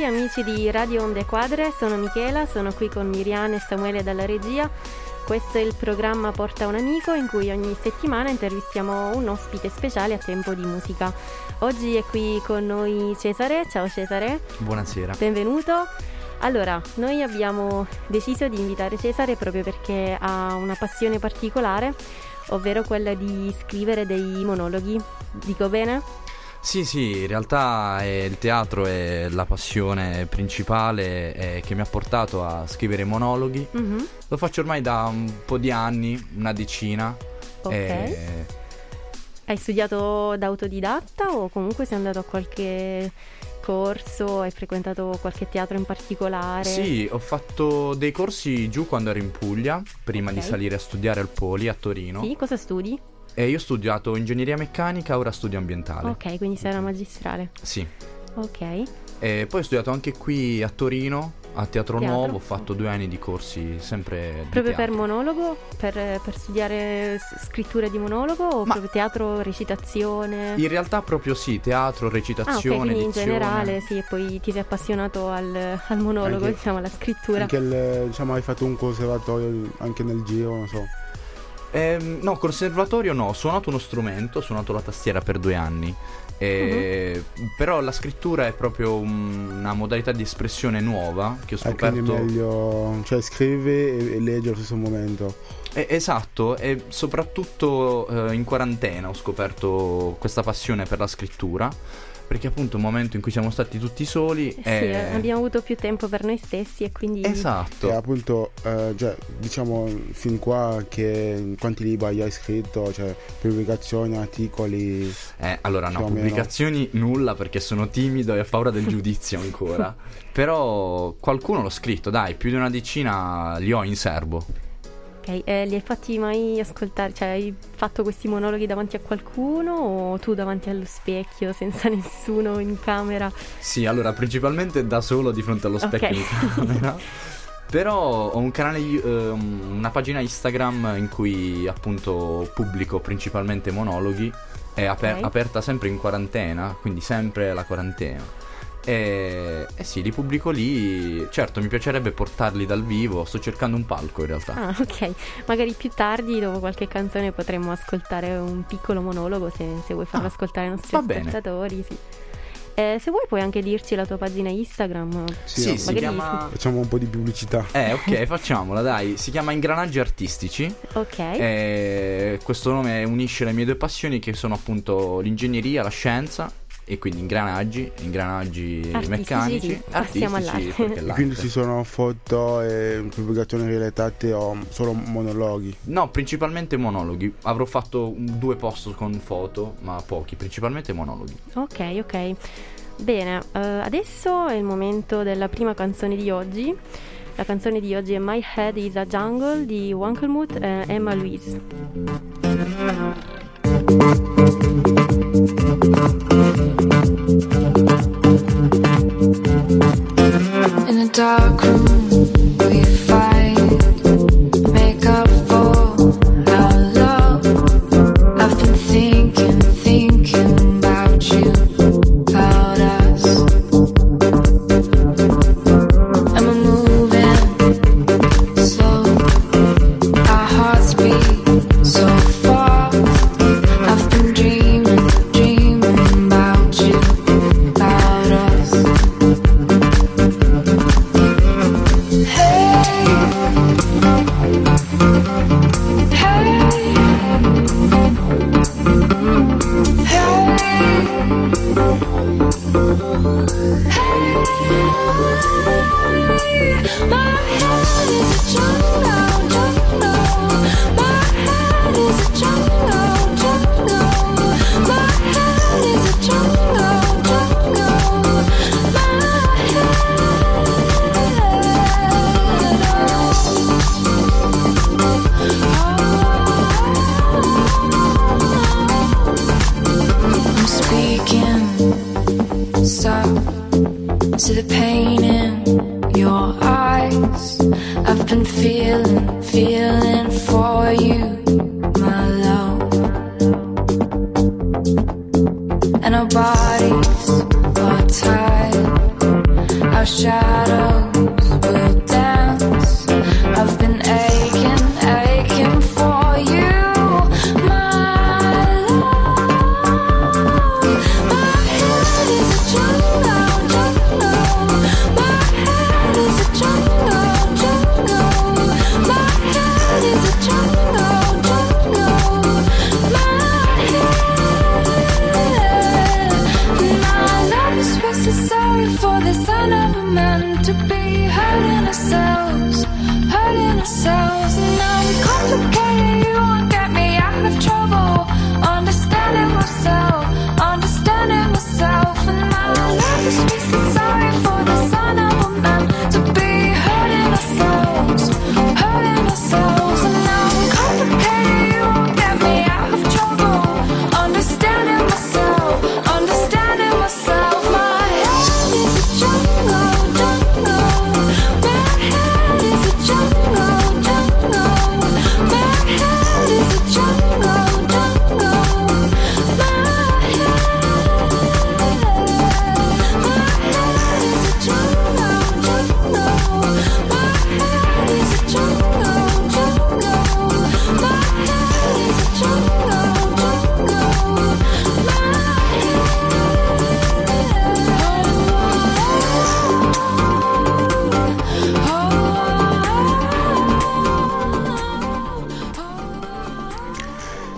tutti amici di Radio Onde Quadre, sono Michela, sono qui con Miriane e Samuele dalla regia. Questo è il programma Porta un amico in cui ogni settimana intervistiamo un ospite speciale a tempo di musica. Oggi è qui con noi Cesare. Ciao Cesare. Buonasera. Benvenuto. Allora, noi abbiamo deciso di invitare Cesare proprio perché ha una passione particolare, ovvero quella di scrivere dei monologhi. Dico bene? Sì, in realtà il teatro è la passione principale che mi ha portato a scrivere monologhi. Mm-hmm. Lo faccio ormai da un po' di anni, una decina. Ok. Hai studiato da autodidatta o comunque sei andato a qualche corso, hai frequentato qualche teatro in particolare? Sì, ho fatto dei corsi giù quando ero in Puglia, prima di salire a studiare al Poli a Torino. Sì, cosa studi? Io ho studiato ingegneria meccanica, ora studio ambientale. Ok, quindi sei una magistrale. Sì. Ok. E poi ho studiato anche qui a Torino, a Teatro Nuovo, ho fatto 2 anni di corsi sempre proprio di teatro. Per monologo? Per studiare scrittura di monologo o proprio teatro, recitazione? In realtà proprio sì, teatro, recitazione, ok, quindi dizione. In generale sì, e poi ti sei appassionato al monologo, anche, diciamo, alla scrittura. Anche hai fatto un conservatorio anche nel giro, non so. No, conservatorio no, ho suonato uno strumento, ho suonato la tastiera per 2 anni. Però la scrittura è proprio una modalità di espressione nuova che ho scoperto. Quindi è meglio, cioè scrive e legge allo stesso momento. Esatto, e soprattutto in quarantena ho scoperto questa passione per la scrittura, perché appunto è un momento in cui siamo stati tutti soli. Sì, abbiamo avuto più tempo per noi stessi e quindi... Esatto. E appunto, diciamo fin qua che quanti libri hai scritto, cioè pubblicazioni, articoli? Allora no, pubblicazioni nulla perché sono timido e ho paura del giudizio ancora. Però qualcuno l'ho scritto, dai, più di una decina li ho in serbo. Ok, li hai fatti mai ascoltare? Cioè, hai fatto questi monologhi davanti a qualcuno o tu davanti allo specchio senza nessuno in camera? Sì, allora principalmente da solo di fronte allo specchio in camera. Però ho un canale, una pagina Instagram in cui appunto pubblico principalmente monologhi. È aperta sempre in quarantena, quindi sempre la quarantena. E sì, li pubblico lì. Certo, mi piacerebbe portarli dal vivo. Sto cercando un palco in realtà. Ah, ok. Magari più tardi, dopo qualche canzone, potremmo ascoltare un piccolo monologo se vuoi farlo ascoltare ai nostri ascoltatori. Sì. Se vuoi puoi anche dirci la tua pagina Instagram. Sì, si chiama... Facciamo un po' di pubblicità. Ok, facciamola, dai. Si chiama Ingranaggi Artistici. Ok. Questo nome unisce le mie 2 passioni, che sono appunto l'ingegneria, la scienza. E quindi ingranaggi artistici, meccanici, sì. artistici. E quindi ci sono foto e pubblicazioni relatate o solo monologhi? No, principalmente monologhi. Avrò fatto 2 post con foto, ma pochi, principalmente monologhi. Ok. Bene, adesso è il momento della prima canzone di oggi. La canzone di oggi è My Head is a Jungle di Wankelmuth e Emma Louise. In a dark room we fight, make up for our love. I've been thinking about you, about us. And we're moving slow, our hearts beat so fast. I've been dreaming about you, about us. To the pain in your eyes, I've been feeling for you, my love. And our bodies are tied,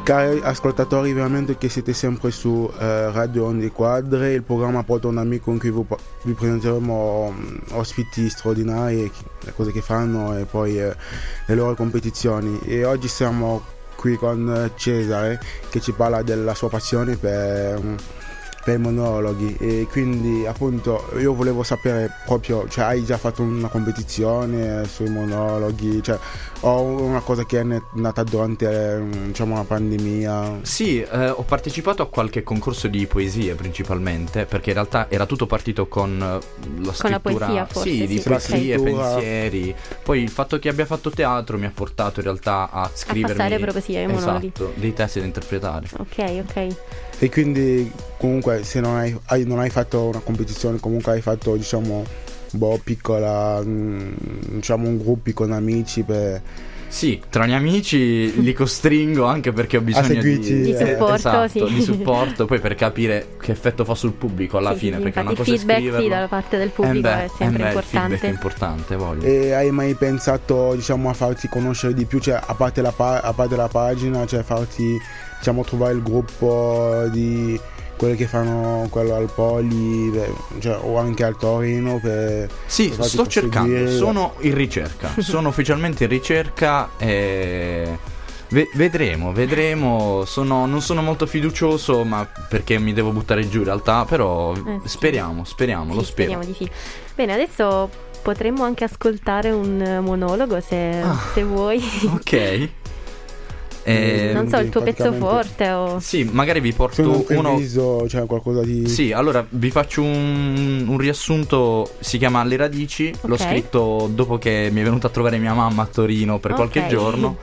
Cari ascoltatori, veramente che siete sempre su Radio Onde Quadre, il programma Porta un amico in cui vi presenteremo ospiti straordinari, le cose che fanno e poi le loro competizioni. E oggi siamo qui con Cesare che ci parla della sua passione per i monologhi, e quindi appunto io volevo sapere proprio, cioè hai già fatto una competizione sui monologhi, cioè o una cosa che è nata durante diciamo la pandemia? Sì, ho partecipato a qualche concorso di poesie principalmente, perché in realtà era tutto partito con la scrittura, con la poesia, forse, sì, di sì, poesie, okay. pensieri. Poi il fatto che abbia fatto teatro mi ha portato in realtà a scrivermi, passare proprio sì ai monologhi. esatto, dei testi da interpretare. Ok. E quindi comunque se non hai fatto una competizione, comunque hai fatto diciamo piccola, diciamo un gruppo con amici per... Sì, tra gli amici li costringo anche perché ho bisogno seguirci, di supporto, esatto, sì. di supporto, poi per capire che effetto fa sul pubblico alla fine, perché infatti una cosa il feedback è scriverlo. da parte del pubblico è sempre Il importante. feedback è importante, voglio. E hai mai pensato diciamo a farti conoscere di più, cioè a parte la pagina, cioè farti diciamo trovare il gruppo di quelli che fanno quello al Poli, cioè, o anche al Torino sì, per farti sto cercando, perseguire? sono in ricerca, sono ufficialmente in ricerca e vedremo, non sono molto fiducioso, ma perché mi devo buttare giù in realtà, però sì. speriamo, Sì, lo spero. speriamo di sì. Bene, adesso potremmo anche ascoltare un monologo se vuoi. Ok. Non so, il tuo pezzo praticamente forte o... Sì, magari vi porto un uno. previso, cioè qualcosa di... Sì, allora vi faccio un riassunto. Si chiama Le radici. L'ho scritto dopo che mi è venuta a trovare mia mamma a Torino per qualche giorno.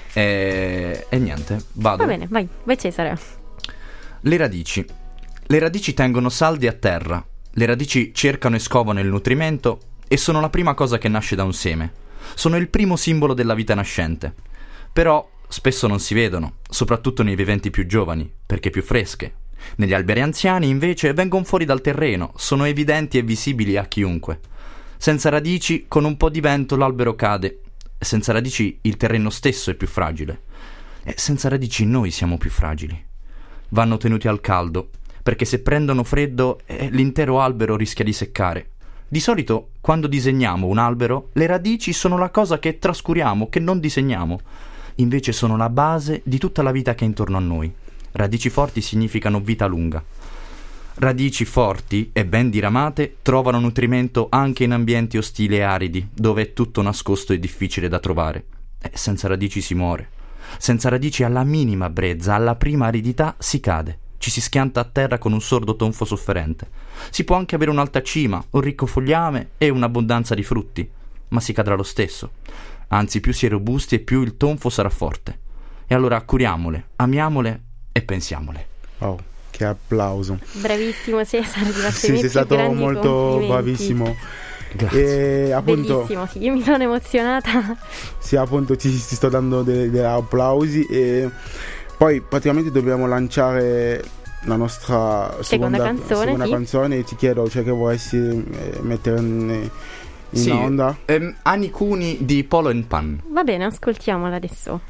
E niente, vado. Va bene, vai Cesare. Le radici. Le radici tengono saldi a terra. Le radici cercano e scovano il nutrimento e sono la prima cosa che nasce da un seme. Sono il primo simbolo della vita nascente. Però spesso non si vedono, soprattutto nei viventi più giovani, perché più fresche. Negli alberi anziani, invece, vengono fuori dal terreno, sono evidenti e visibili a chiunque. Senza radici, con un po' di vento l'albero cade. Senza radici il terreno stesso è più fragile. E senza radici noi siamo più fragili. Vanno tenuti al caldo, perché se prendono freddo l'intero albero rischia di seccare. Di solito, quando disegniamo un albero, le radici sono la cosa che trascuriamo, che non disegniamo. Invece sono la base di tutta la vita che è intorno a noi. Radici forti significano vita lunga. Radici forti e ben diramate trovano nutrimento anche in ambienti ostili e aridi, dove è tutto nascosto e difficile da trovare. Senza radici si muore. Senza radici alla minima brezza, alla prima aridità si cade. Ci si schianta a terra con un sordo tonfo sofferente. Si può anche avere un'alta cima, un ricco fogliame e un'abbondanza di frutti, ma si cadrà lo stesso. Anzi, più si è robusti e più il tonfo sarà forte. E allora curiamole, amiamole e pensiamole. Oh, che applauso. Bravissimo Cesare, sì, sei stato molto bravissimo. Grazie. E appunto, bellissimo, sì, io mi sono emozionata. Sì, appunto ti sto dando degli applausi e poi praticamente dobbiamo lanciare la nostra seconda canzone e ti chiedo, cioè, che vorresti mettere in onda? Anikuni di Polo and Pan. Va bene, ascoltiamola adesso.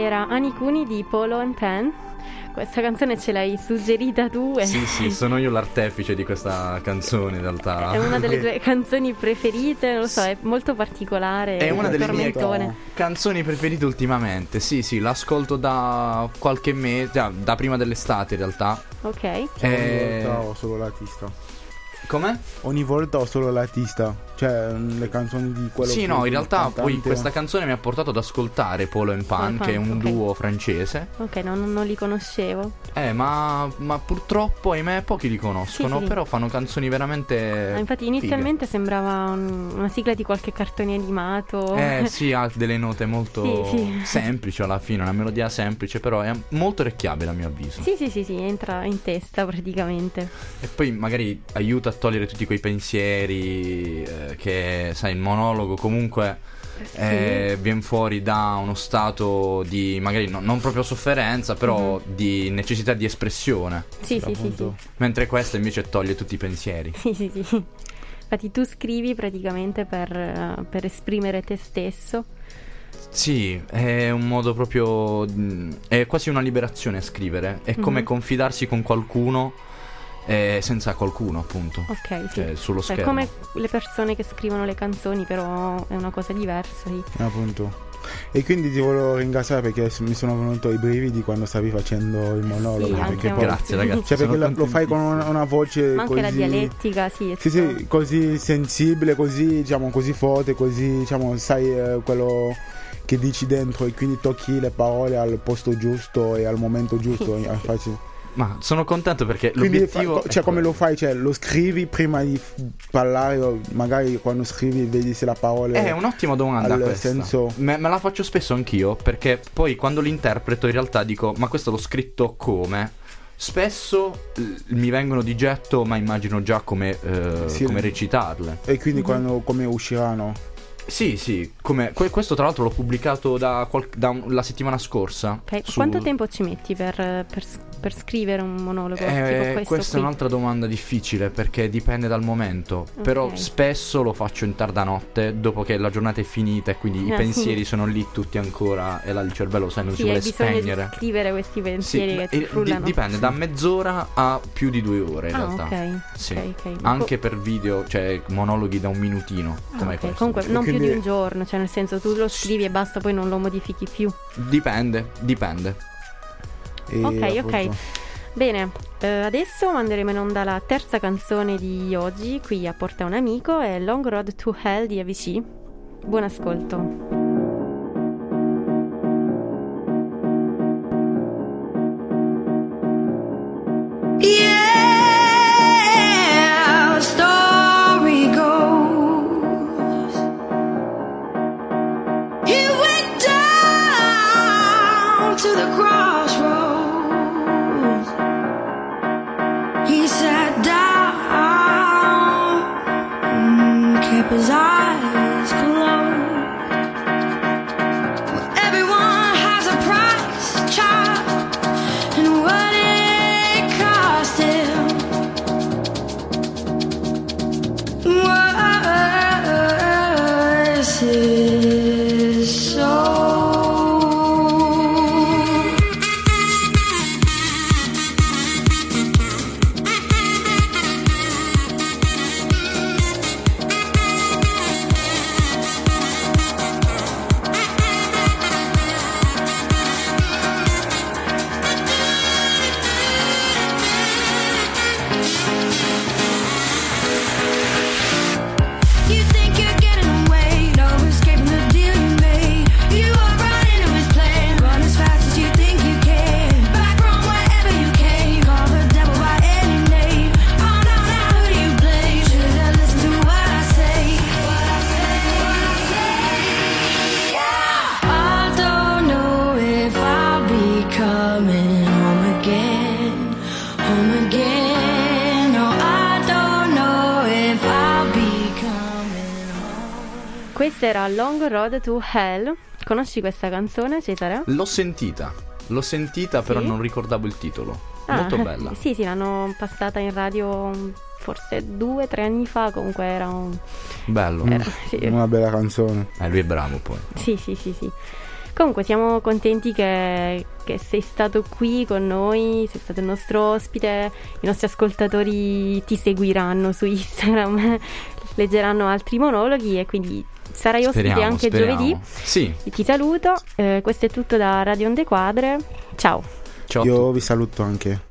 era Anikuni di Polo and Pan. Questa canzone ce l'hai suggerita tu? Sì, sono io l'artefice di questa canzone in realtà. È una delle tue canzoni preferite, non lo so, è molto particolare. È una delle mie tormentone. canzoni preferite ultimamente. Sì, l'ascolto da qualche mese, da prima dell'estate in realtà. Ok. Ogni volta ho solo l'artista. Com'è? Ogni volta ho solo l'artista, cioè le canzoni di quello. Sì, che no, in realtà cantante. poi questa canzone mi ha portato ad ascoltare Polo and Pan, che è un duo francese. Ok, non li conoscevo. Ma purtroppo, ahimè, pochi li conoscono, Sì. però fanno canzoni veramente Infatti inizialmente sembrava una sigla di qualche cartone animato. Sì, ha delle note molto Sì. semplici alla fine, una melodia semplice, però è molto orecchiabile a mio avviso. Sì, entra in testa praticamente. E poi magari aiuta a togliere tutti quei pensieri che, sai, il monologo comunque viene fuori da uno stato di magari non proprio sofferenza, però di necessità di espressione. Sì. Mentre questa invece toglie tutti i pensieri. Sì. Infatti tu scrivi praticamente per esprimere te stesso. Sì, è un modo proprio, è quasi una liberazione scrivere, è come confidarsi con qualcuno senza qualcuno, appunto. Ok, sì. Cioè, sullo schermo. È come le persone che scrivono le canzoni, però è una cosa diversa, sì. Appunto. E quindi ti volevo ringraziare perché mi sono venuti i brividi quando stavi facendo il monologo. Sì, perché anche Grazie ragazzi. cioè, perché sono lo fai con una voce Ma anche così, la dialettica, sì. sì, così sensibile, così, diciamo, così forte, così, diciamo, sai quello che dici dentro, e quindi tocchi le parole al posto giusto e al momento giusto. Sì. Ma sono contento perché Quindi l'obiettivo cioè, come lo fai? Cioè, lo scrivi prima di parlare, o magari quando scrivi vedi se la parola è un'ottima domanda al questa. senso. Me la faccio spesso anch'io, perché poi quando l'interpreto in realtà dico: ma questo l'ho scritto come? Spesso mi vengono di getto, ma immagino già come recitarle. E quindi quando come usciranno? Sì, questo tra l'altro l'ho pubblicato la settimana scorsa. Okay. Quanto tempo ci metti per scrivere un monologo tipo questa è un'altra domanda difficile, perché dipende dal momento. Però spesso lo faccio in tarda notte, dopo che la giornata è finita e quindi i pensieri sono lì tutti ancora, e là il cervello, sai, non si vuole spegnere. Sì, hai bisogno di scrivere questi pensieri che ti frullano. Dipende, da mezz'ora a più di 2 ore in realtà. Ok. Sì. Anche per video, cioè monologhi da un minutino, come questo. Comunque non più di un giorno, cioè nel senso tu lo scrivi e basta, poi non lo modifichi più. Dipende. Ok. Bene, adesso manderemo in onda la terza canzone di oggi qui a Porta un Amico, è Long Road to Hell di Avicii. Buon ascolto. To the crossroads, he sat down, kept his eyes closed. Well, everyone has a price, child, and what it cost him was his soul. You think you're getting away, no escaping the deal you made. You are running to his plan, run as fast as you think you can. Back from wherever you came, call the devil by any name. Oh no, now who do you blame? Should've listened to what I say. Yeah. I don't know if I'll be coming home again. No, I don't know if I'll be coming home. Questa era Long Road to Hell. Conosci questa canzone, Cesare? L'ho sentita, però non ricordavo il titolo. Molto bella. Sì, l'hanno passata in radio forse 2-3 anni fa, comunque era un... Bello. sì. Una bella canzone. Lui è bravo poi. Sì. Comunque siamo contenti che sei stato qui con noi, sei stato il nostro ospite, i nostri ascoltatori ti seguiranno su Instagram, leggeranno altri monologhi e quindi sarai ospite anche giovedì. Sì. Ti saluto, questo è tutto da Radio Onde Quadre, ciao. Ciao. Io vi saluto anche.